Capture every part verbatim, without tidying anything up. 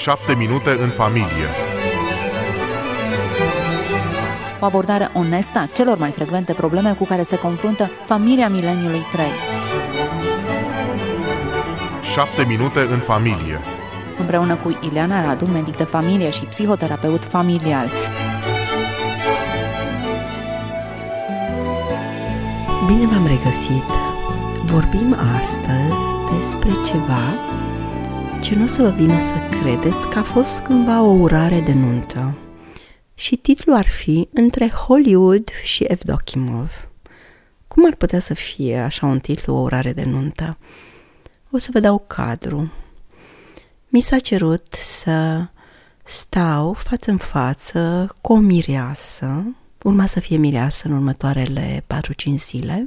șapte minute în familie. O abordare onestă a celor mai frecvente probleme cu care se confruntă familia mileniului trei. șapte minute în familie. Împreună cu Ileana Radu, medic de familie și psihoterapeut familial. Bine v-am regăsit! Vorbim astăzi despre ceva ce nu o să vă vină să credeți că a fost cândva o urare de nuntă. Și titlul ar fi Între Hollywood și Evdokimov. Cum ar putea să fie așa un titlu, o urare de nuntă? O să vă dau cadru. Mi s-a cerut să stau față în față cu o mireasă, urma să fie mireasă în următoarele patru-cinci zile,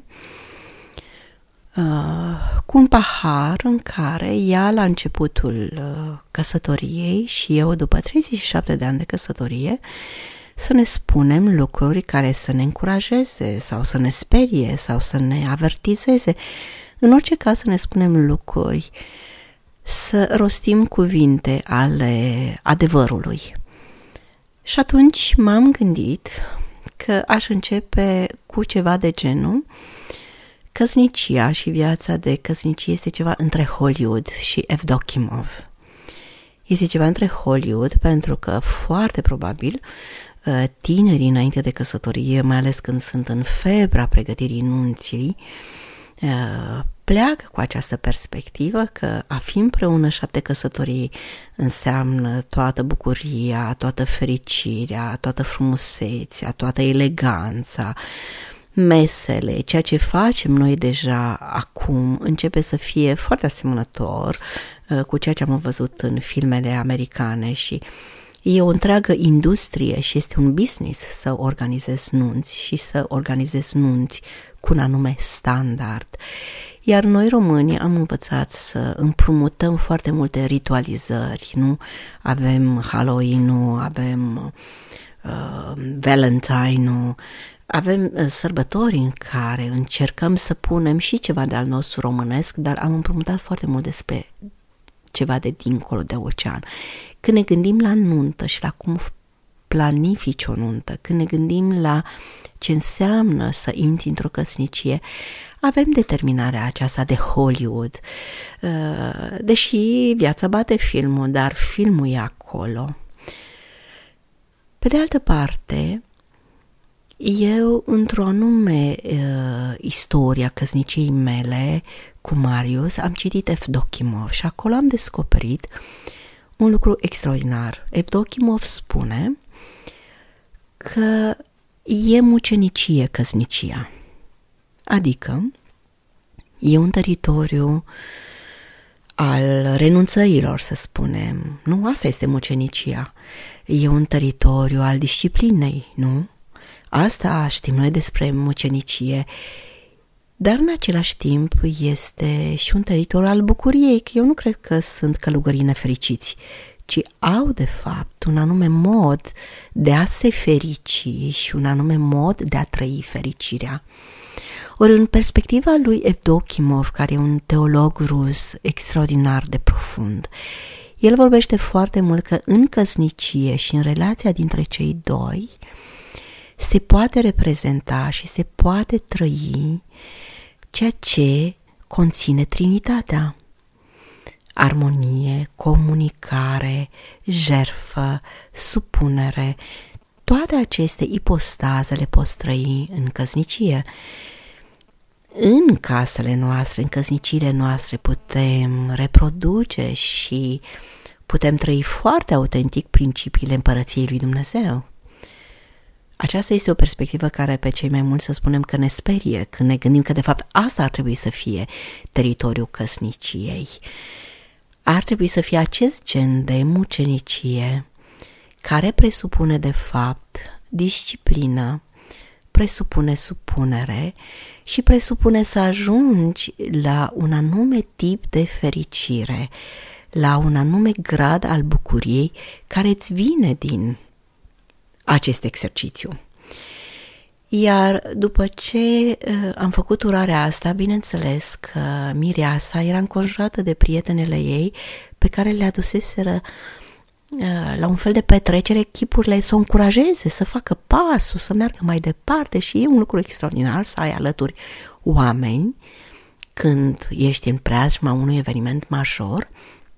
uh, cu un pahar în care ea la începutul uh, căsătoriei și eu după treizeci și șapte de ani de căsătorie să ne spunem lucruri care să ne încurajeze sau să ne sperie sau să ne avertizeze. În orice caz să ne spunem lucruri, să rostim cuvinte ale adevărului. Și atunci m-am gândit că aș începe cu ceva de genul: căsnicia și viața de căsnicie este ceva între Hollywood și Evdokimov. Este ceva între Hollywood pentru că foarte probabil tinerii înainte de căsătorie, mai ales când sunt în febra pregătirii nunții, pleacă cu această perspectivă că a fi împreună șapte căsătorii înseamnă toată bucuria, toată fericirea, toată frumusețea, toată eleganța, mesele, ceea ce facem noi deja acum începe să fie foarte asemănător cu ceea ce am văzut în filmele americane și e o întreagă industrie și este un business să organizezi nunți și să organizezi nunți cu un anume standard. Iar noi românii am învățat să împrumutăm foarte multe ritualizări, nu? Avem Halloween-ul, avem uh, Valentine-ul, avem uh, sărbători în care încercăm să punem și ceva de al nostru românesc, dar am împrumutat foarte mult despre ceva de dincolo de ocean. Când ne gândim la nuntă și la cum planifici o nuntă, când ne gândim la ce înseamnă să intri într-o căsnicie, avem determinarea aceasta de Hollywood. Deși viața bate filmul, dar filmul e acolo. Pe de altă parte, eu, într-o anume uh, istoria căsniciei mele cu Marius, am citit Evdokimov și acolo am descoperit un lucru extraordinar. Evdokimov spune că e mucenicie căsnicia, adică e un teritoriu al renunțărilor, să spunem. Nu, asta este mucenicia. E un teritoriu al disciplinei, nu? Asta știm noi despre mucenicie, dar în același timp este și un teritoriu al bucuriei, că eu nu cred că sunt călugării nefericiți, ci au de fapt un anume mod de a se ferici și un anume mod de a trăi fericirea. Ori în perspectiva lui Evdokimov, care e un teolog rus extraordinar de profund, el vorbește foarte mult că în căsnicie și în relația dintre cei doi se poate reprezenta și se poate trăi ceea ce conține Trinitatea. Armonie, comunicare, jertfă, supunere, toate aceste ipostaze le poți trăi în căsnicie. În casele noastre, în căsniciile noastre putem reproduce și putem trăi foarte autentic principiile împărăției lui Dumnezeu. Aceasta este o perspectivă care pe cei mai mulți să spunem că ne sperie când ne gândim că de fapt asta ar trebui să fie teritoriul căsniciei. Ar trebui să fie acest gen de mucenicie care presupune de fapt disciplină, presupune supunere și presupune să ajungi la un anume tip de fericire, la un anume grad al bucuriei care îți vine din acest exercițiu. Iar după ce uh, am făcut urarea asta, bineînțeles că mireasa era înconjurată de prietenele ei pe care le aduseseră la un fel de petrecere, chipurile să o încurajeze, să facă pasul, să meargă mai departe și e un lucru extraordinar să ai alături oameni când ești în preajma unui eveniment major.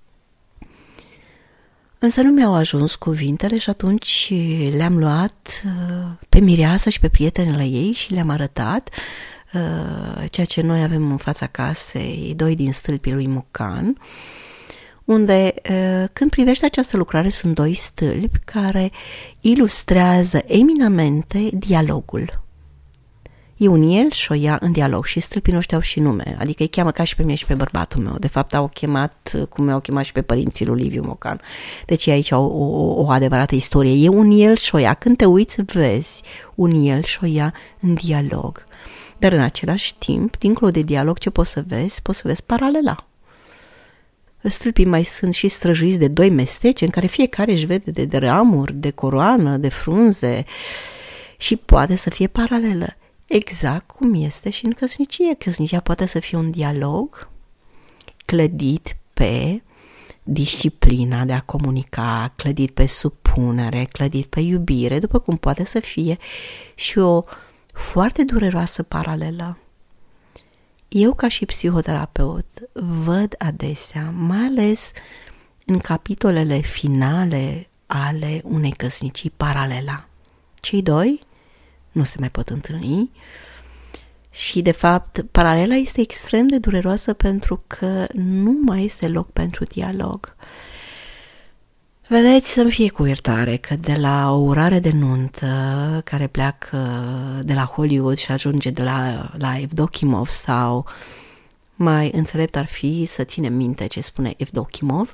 Însă nu mi-au ajuns cuvintele și atunci le-am luat pe mireasă și pe prietenele ei și le-am arătat ceea ce noi avem în fața casei, doi din stâlpii lui Mocan, unde când privești această lucrare sunt doi stâlpi care ilustrează eminamente dialogul. E un el și o ea în dialog și stâlpii noștri au și nume, adică îi cheamă ca și pe mine și pe bărbatul meu. De fapt au chemat, cum mi-au chemat și pe părinții lui Liviu Mocan. Deci e aici o, o, o adevărată istorie. E un el și o ea. Când te uiți, vezi un el și o ea în dialog. Dar în același timp, dincolo de dialog, ce poți să vezi? Poți să vezi paralela. Stâlpii mai sunt și străjuiți de doi mesteci în care fiecare își vede de, de ramuri, de coroană, de frunze și poate să fie paralelă. Exact cum este și în căsnicie. Căsnicia poate să fie un dialog clădit pe disciplina de a comunica, clădit pe supunere, clădit pe iubire, după cum poate să fie și o foarte dureroasă paralelă. Eu, ca și psihoterapeut, văd adesea, mai ales în capitolele finale ale unei căsnicii, paralela. Cei doi nu se mai pot întâlni și, de fapt, paralela este extrem de dureroasă pentru că nu mai este loc pentru dialog. Vedeți, să-mi fie cu iertare că de la o urare de nuntă care pleacă de la Hollywood și ajunge de la, la Evdokimov, sau mai înțelept ar fi să ținem minte ce spune Evdokimov,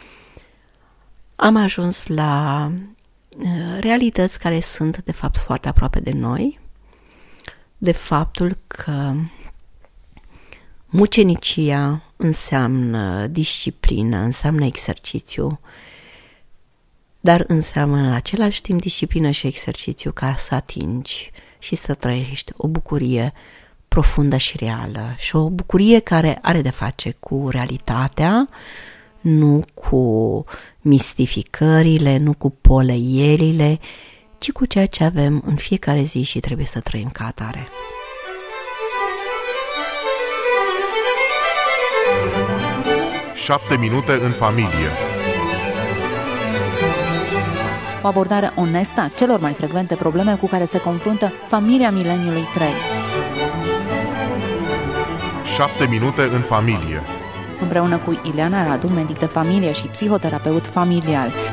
am ajuns la realități care sunt de fapt foarte aproape de noi, de faptul că mucenicia înseamnă disciplină, înseamnă exercițiu, dar înseamnă în același timp disciplină și exercițiu ca să atingi și să trăiești o bucurie profundă și reală și o bucurie care are de face cu realitatea, nu cu mistificările, nu cu poleierile, ci cu ceea ce avem în fiecare zi și trebuie să trăim ca atare. Șapte minute în familie. O abordare onestă a celor mai frecvente probleme cu care se confruntă familia mileniului trei. Șapte minute în familie. Împreună cu Ileana Radu, medic de familie și psihoterapeut familial.